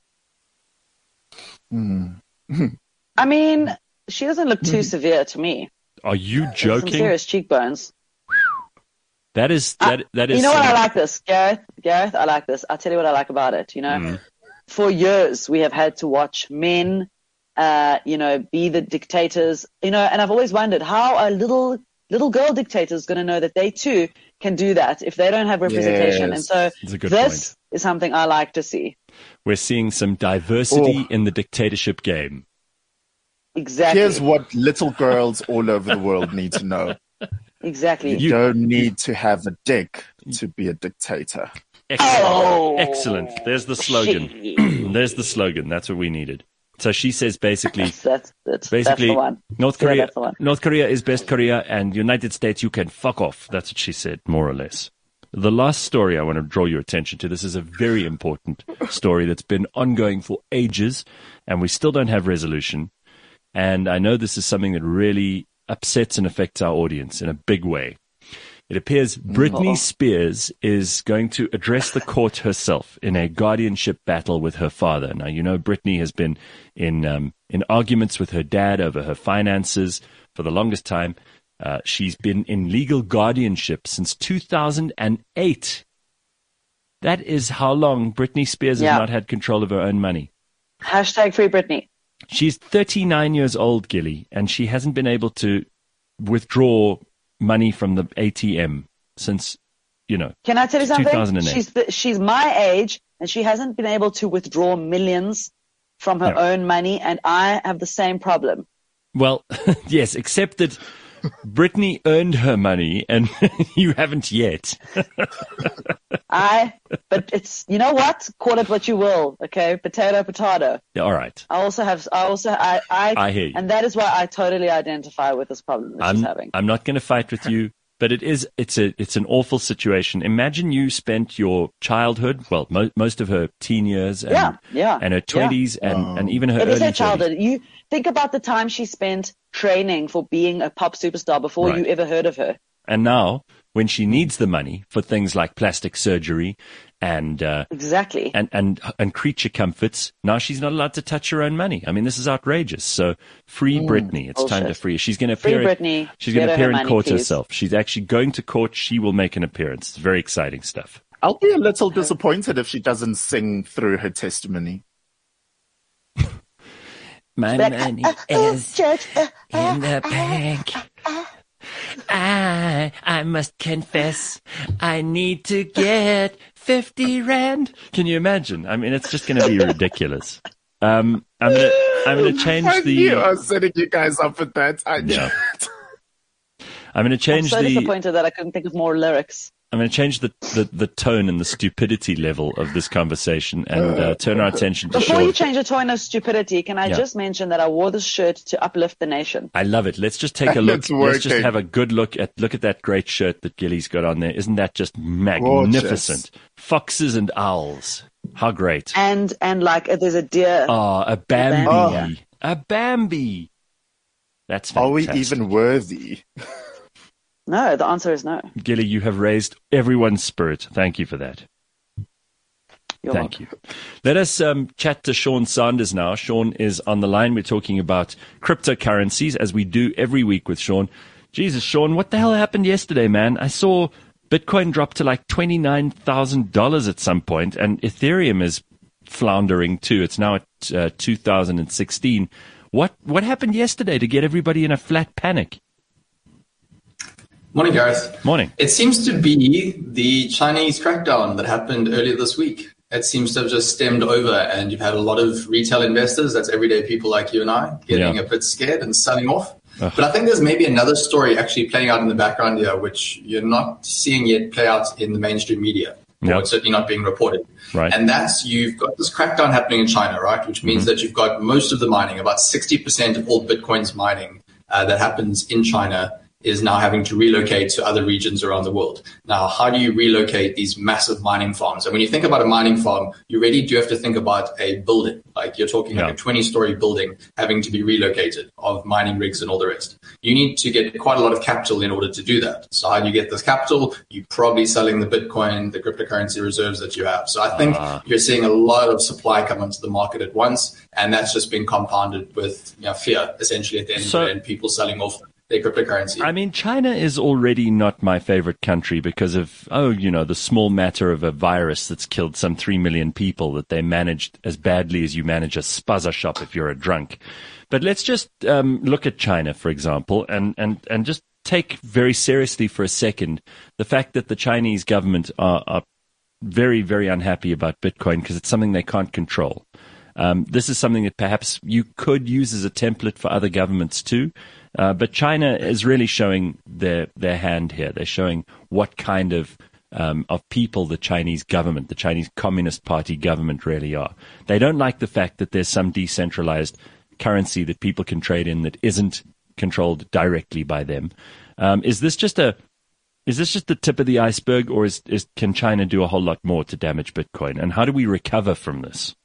I mean, she doesn't look too severe to me.
Are you joking?
Some serious cheekbones.
That is.
You know what? I like this, Gareth. I like this. I'll tell you what I like about it. For years we have had to watch men, be the dictators. And I've always wondered how a little girl dictator is going to know that they too can do that if they don't have representation.
Yes.
And so this is something I like to see.
We're seeing some diversity in the dictatorship game.
Exactly.
Here's what little girls all over the world need to know.
Exactly.
You don't need to have a dick to be a dictator.
Excellent. Excellent. There's the slogan. There's the slogan. That's what we needed. So she says basically,
that's the one.
North Korea is best Korea, and United States, you can fuck off. That's what she said, more or less. The last story I want to draw your attention to, this is a very important story that's been ongoing for ages, and we still don't have resolution. And I know this is something that really upsets and affects our audience in a big way. It appears Britney Spears is going to address the court herself in a guardianship battle with her father. Now, Britney has been in arguments with her dad over her finances for the longest time. She's been in legal guardianship since 2008. That is how long Britney Spears has not had control of her own money.
Hashtag free Britney.
She's 39 years old, Gilly, and she hasn't been able to withdraw money from the ATM since,
Can I tell you something?
2008.
She's my age, and she hasn't been able to withdraw millions from her own money, and I have the same problem.
Well, yes, except that Britney earned her money, and you haven't yet.
But it's, you know what? Call it what you will, okay? Potato.
Yeah, all right.
I
hear you.
And that is why I totally identify with this problem that she's having.
I'm not going to fight with you. But it's an awful situation. Imagine you spent your childhood, well, most of her teen years and her 20s and even her early 30s. It is her childhood.
You think about the time she spent training for being a pop superstar before you ever heard of her.
And now, when she needs the money for things like plastic surgery and
exactly
and creature comforts, now she's not allowed to touch her own money. I mean, this is outrageous. So free Britney. It's time to free her. She's going to appear. She's going to appear in court herself. She's actually going to court. She will make an appearance. It's very exciting stuff.
I'll be a little disappointed if she doesn't sing through her testimony.
My money is in the bank. I must confess, I need to get 50 rand. Can you imagine? I mean, it's just going to be ridiculous. I'm gonna change
I was setting you guys up for that. I'm
gonna change
I'm so disappointed that I couldn't think of more lyrics.
I'm going to change the tone and the stupidity level of this conversation and turn our attention to
Before you change the tone of stupidity, can I just mention that I wore this shirt to uplift the nation?
I love it. Let's just take a look. Let's just have a good look at that great shirt that Gilly's got on there. Isn't that just magnificent? Gorgeous. Foxes and owls. How great.
And like there's a deer.
Oh, a Bambi. A Bambi. That's fantastic.
Are we even worthy?
No, the answer is no.
Gilly, you have raised everyone's spirit. Thank you for that. Thank you. Let us chat to Sean Sanders now. Sean is on the line. We're talking about cryptocurrencies, as we do every week with Sean. Jesus, Sean, what the hell happened yesterday, man? I saw Bitcoin drop to like $29,000 at some point, and Ethereum is floundering too. It's now at 2016. What happened yesterday to get everybody in a flat panic?
Morning, Gareth.
Morning.
It seems to be the Chinese crackdown that happened earlier this week. It seems to have just stemmed over, and you've had a lot of retail investors, that's everyday people like you and I, getting a bit scared and selling off. But I think there's maybe another story actually playing out in the background here, which you're not seeing yet play out in the mainstream media. Or it's certainly not being reported.
Right.
And that's, you've got this crackdown happening in China, right? Which means that you've got most of the mining, about 60% of all Bitcoin's mining that happens in China is now having to relocate to other regions around the world. Now, how do you relocate these massive mining farms? And when you think about a mining farm, you really do have to think about a building. Like you're talking like a 20-story building having to be relocated of mining rigs and all the rest. You need to get quite a lot of capital in order to do that. So how do you get this capital? You're probably selling the Bitcoin, the cryptocurrency reserves that you have. So I think you're seeing a lot of supply come onto the market at once, and that's just been compounded with fear, essentially, at the end of the day, and people selling off their cryptocurrency.
I mean, China is already not my favorite country because of, the small matter of a virus that's killed some 3 million people that they managed as badly as you manage a spaza shop if you're a drunk. But let's just look at China, for example, and just take very seriously for a second the fact that the Chinese government are very, very unhappy about Bitcoin because it's something they can't control. This is something that perhaps you could use as a template for other governments too. But China is really showing their hand here. They're showing what kind of people the Chinese government, the Chinese Communist Party government really are. They don't like the fact that there's some decentralized currency that people can trade in that isn't controlled directly by them. Is this just the tip of the iceberg, or can China do a whole lot more to damage Bitcoin? And how do we recover from this?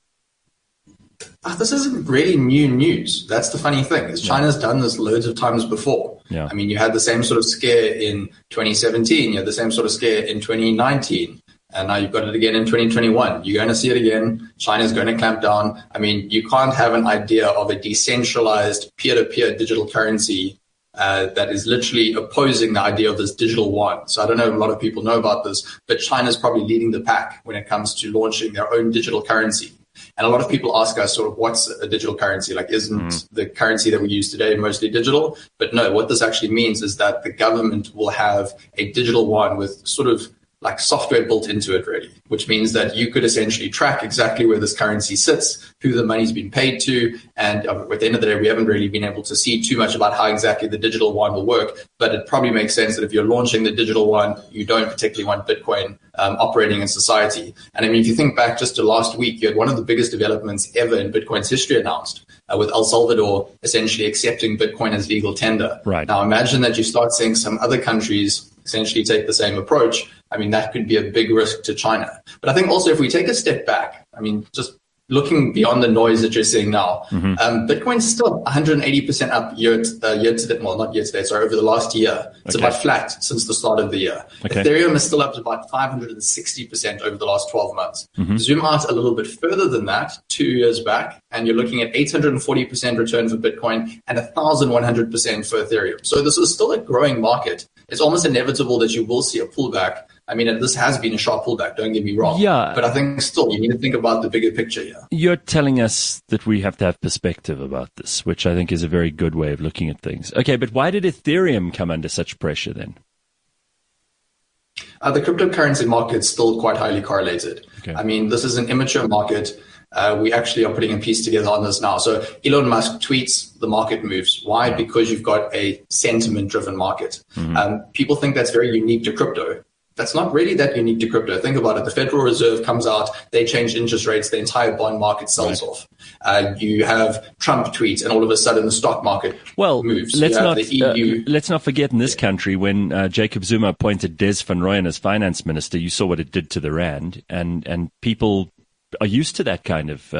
This isn't really new news. That's the funny thing, is China's done this loads of times before.
Yeah.
I mean, you had the same sort of scare in 2017. You had the same sort of scare in 2019. And now you've got it again in 2021. You're going to see it again. China's going to clamp down. I mean, you can't have an idea of a decentralized peer-to-peer digital currency that is literally opposing the idea of this digital yuan. So I don't know if a lot of people know about this, but China's probably leading the pack when it comes to launching their own digital currency. And a lot of people ask us sort of what's a digital currency? Like, isn't the currency that we use today mostly digital? But no, what this actually means is that the government will have a digital yuan with sort of like software built into it, really, which means that you could essentially track exactly where this currency sits, who the money's been paid to. And at the end of the day, we haven't really been able to see too much about how exactly the digital yuan will work. But it probably makes sense that if you're launching the digital yuan, you don't particularly want Bitcoin operating in society. And I mean, if you think back just to last week, you had one of the biggest developments ever in Bitcoin's history announced, with El Salvador essentially accepting Bitcoin as legal tender.
Right.
Now, imagine that you start seeing some other countries essentially take the same approach, I mean, that could be a big risk to China. But I think also if we take a step back, I mean, just looking beyond the noise that you're seeing now, Bitcoin's still 180% up year to date. Well, not year to date, sorry, over the last year. It's about flat since the start of the year. Ethereum is still up to about 560% over the last 12 months. Zoom out a little bit further than that, 2 years back, and you're looking at 840% return for Bitcoin and 1,100% for Ethereum. So this is still a growing market. It's almost inevitable that you will see a pullback. I mean, this has been a sharp pullback, don't get me wrong.
Yeah.
But I think still you need to think about the bigger picture here.
You're telling us that we have to have perspective about this, which I think is a very good way of looking at things. Okay, but why did Ethereum come under such pressure then?
The cryptocurrency market is still quite highly correlated. I mean, this is an immature market. We actually are putting a piece together on this now. So Elon Musk tweets, the market moves. Why? Because you've got a sentiment-driven market. People think that's very unique to crypto. That's not really that unique to crypto. Think about it. The Federal Reserve comes out, they change interest rates, the entire bond market sells off. You have Trump tweets, and all of a sudden the stock market moves.
Let's not forget in this country when Jacob Zuma appointed Des van Rooyen as finance minister, you saw what it did to the rand, and people are used to that kind of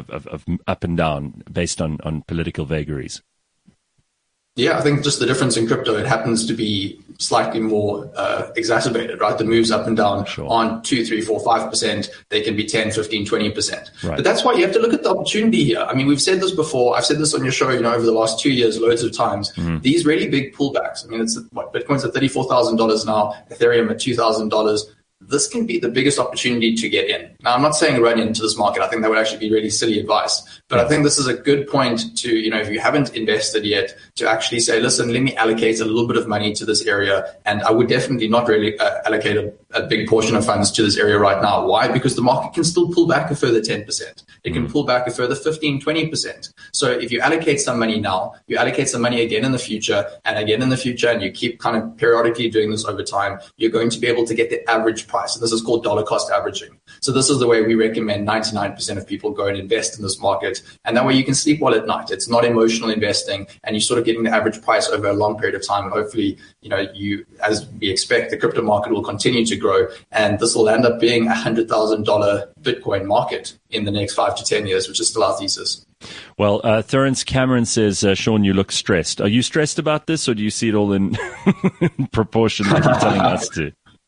up and down based on political vagaries.
Yeah, I think just the difference in crypto, it happens to be slightly more exacerbated, right? The moves up and down aren't 2, 3, 4, 5%. They can be 10, 15, 20%. But that's why you have to look at the opportunity here. I mean, we've said this before. I've said this on your show, over the last 2 years, loads of times. These really big pullbacks. I mean, Bitcoin's at $34,000 now, Ethereum at $2,000. This can be the biggest opportunity to get in. Now, I'm not saying run into this market. I think that would actually be really silly advice. But I think this is a good point to, if you haven't invested yet, to actually say, listen, let me allocate a little bit of money to this area. And I would definitely not really allocate a big portion of funds to this area right now. Why? Because the market can still pull back a further 10%. It can pull back a further 15, 20%. So if you allocate some money now, you allocate some money again in the future and again in the future, and you keep kind of periodically doing this over time, you're going to be able to get the average price. And this is called dollar cost averaging. So this is the way we recommend 99% of people go and invest in this market. And that way you can sleep well at night. It's not emotional investing, and you're sort of getting the average price over a long period of time. And hopefully, as we expect, the crypto market will continue to grow, and this will end up being $100,000 Bitcoin market in the next 5 to 10 years, which is still our thesis.
Well, Thurence Cameron says, Sean, you look stressed. Are you stressed about this, or do you see it all in proportion that you're telling us to?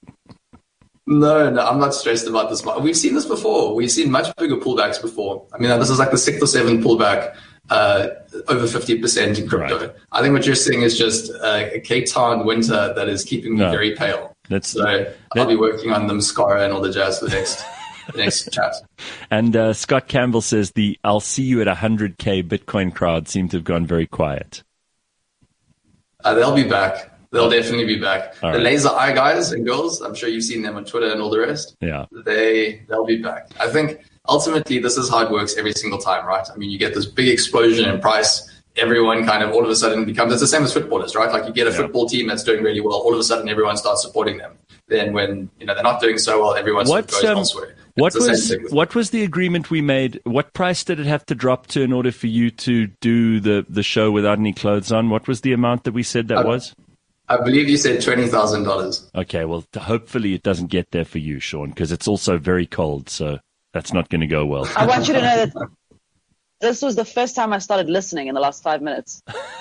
No, I'm not stressed about this. We've seen this before. We've seen much bigger pullbacks before. I mean, this is like the 6th or 7th pullback, over 50% in crypto. Right. I think what you're seeing is just a Cape Town winter that is keeping me very pale. I'll be working on the mascara and all the jazz for the next chat.
And Scott Campbell says the I'll see you at 100K Bitcoin crowd seem to have gone very quiet.
They'll be back. They'll definitely be back. The laser eye guys and girls, I'm sure you've seen them on Twitter and all the rest.
Yeah.
They'll be back. I think ultimately this is how it works every single time, right? I mean, you get this big explosion in price. Everyone kind of all of a sudden it's the same as footballers, right? Like you get a football team that's doing really well. All of a sudden everyone starts supporting them. Then when, they're not doing so well, everyone sort of goes elsewhere.
What was the agreement we made? What price did it have to drop to in order for you to do the show without any clothes on? What was the amount that we said that was?
I believe you said $20,000.
Okay, well, hopefully it doesn't get there for you, Sean, because it's also very cold, so that's not going to go well.
I want you to know that this was the first time I started listening in the last 5 minutes.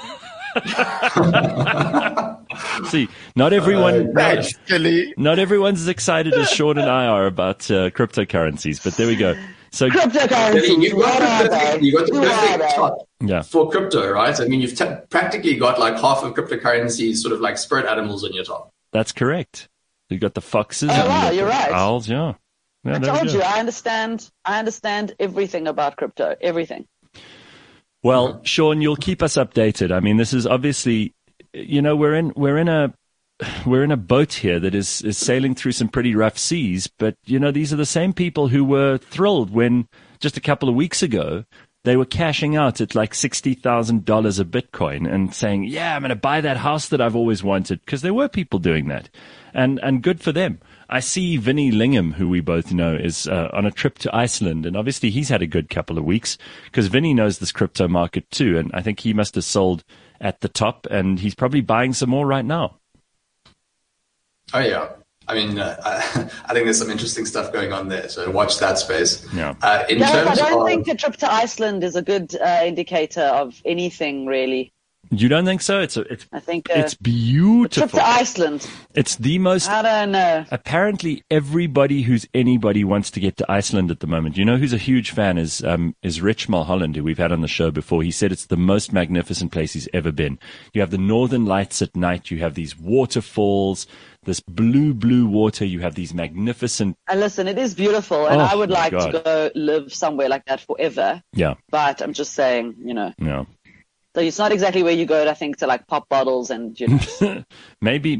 See, not everyone's as excited as Sean and I are about cryptocurrencies, but there we go. So
cryptocurrencies,
you got the perfect top for crypto, right? I mean, you've practically got like half of cryptocurrencies sort of like spirit animals on your top.
That's correct. You've got the foxes.
Oh, wow, you're right.
Owls, yeah.
I told you, I understand everything about crypto, everything.
Well, Sean, you'll keep us updated. I mean, this is obviously, we're in a boat here that is sailing through some pretty rough seas, but these are the same people who were thrilled when just a couple of weeks ago they were cashing out at like $60,000 a Bitcoin and saying, yeah, I'm going to buy that house that I've always wanted, because there were people doing that, and good for them. I see Vinny Lingham, who we both know, is on a trip to Iceland, and obviously he's had a good couple of weeks because Vinny knows this crypto market too, and I think he must have sold at the top, and he's probably buying some more right now.
Oh, yeah. I mean, I think there's some interesting stuff going on there. So watch that space.
Yeah.
I don't think a trip to Iceland is a good indicator of anything, really.
You don't think so?
I think
it's beautiful.
A trip to Iceland.
It's the most.
I don't know.
Apparently, everybody who's anybody wants to get to Iceland at the moment. You know who's a huge fan is Rich Mulholland, who we've had on the show before. He said it's the most magnificent place he's ever been. You have the northern lights at night. You have these waterfalls, this blue water. You have these magnificent.
And listen, it is beautiful, and I would like to go live somewhere like that forever.
Yeah.
But I'm just saying,
Yeah.
So it's not exactly where you go, I think, to like pop bottles and,
maybe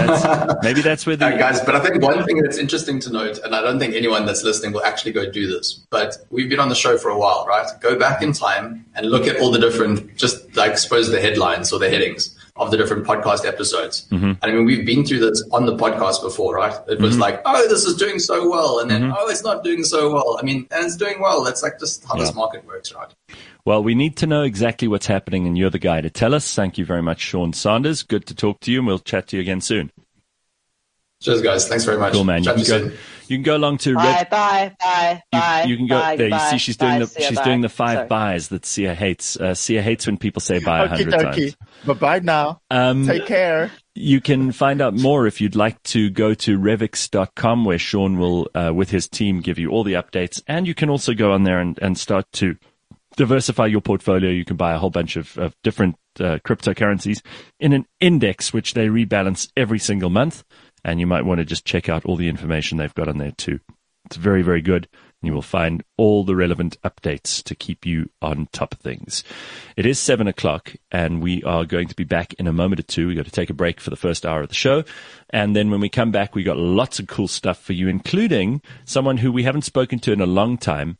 that's where the
guys. But I think one thing that's interesting to note, and I don't think anyone that's listening will actually go do this, but we've been on the show for a while, right? Go back in time and look at all the different, just like suppose the headlines or the headings of the different podcast episodes. Mm-hmm. And I mean, we've been through this on the podcast before, right? It was like, oh, this is doing so well, and then oh, it's not doing so well. I mean, and it's doing well. That's like just how this market works, right?
Well, we need to know exactly what's happening, and you're the guy to tell us. Thank you very much, Sean Sanders. Good to talk to you, and we'll chat to you again soon.
Cheers, guys. Thanks very much.
Cool, man. You can go along to
bye.
You can go
bye,
there. You see, she's doing the 5
Sorry.
buys that Sia hates. Sia hates when people say bye 100 times.
Bye now. Take care.
You can find out more if you'd like to go to Revix.com, where Sean will, with his team, give you all the updates. And you can also go on there and start to diversify your portfolio. You can buy a whole bunch of different cryptocurrencies in an index, which they rebalance every single month. And you might want to just check out all the information they've got on there too. It's very, very good. You will find all the relevant updates to keep you on top of things. It is 7:00, and we are going to be back in a moment or two. We've got to take a break for the first hour of the show. And then when we come back, we got lots of cool stuff for you, including someone who we haven't spoken to in a long time.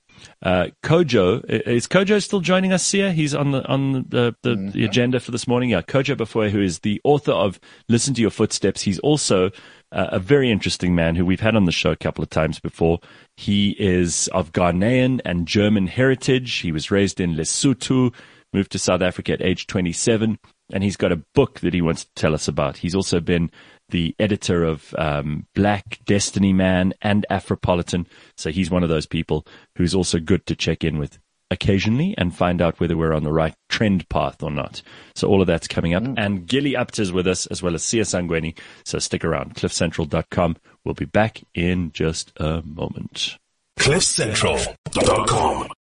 Kojo, is Kojo still joining us here? He's on the agenda for this morning. Yeah, Kojo Baffoe, who is the author of Listen to Your Footsteps. He's also a very interesting man who we've had on the show a couple of times before. He is of Ghanaian and German heritage. He was raised in Lesotho, moved to South Africa at age 27, and he's got a book that he wants to tell us about. He's also been the editor of Black, Destiny Man, and Afropolitan. So he's one of those people who's also good to check in with occasionally and find out whether we're on the right trend path or not. So all of that's coming up. And Gilly Upta's with us, as well as Sia Sangweni. So stick around. CliffCentral.com. We'll be back in just a moment.
CliffCentral.com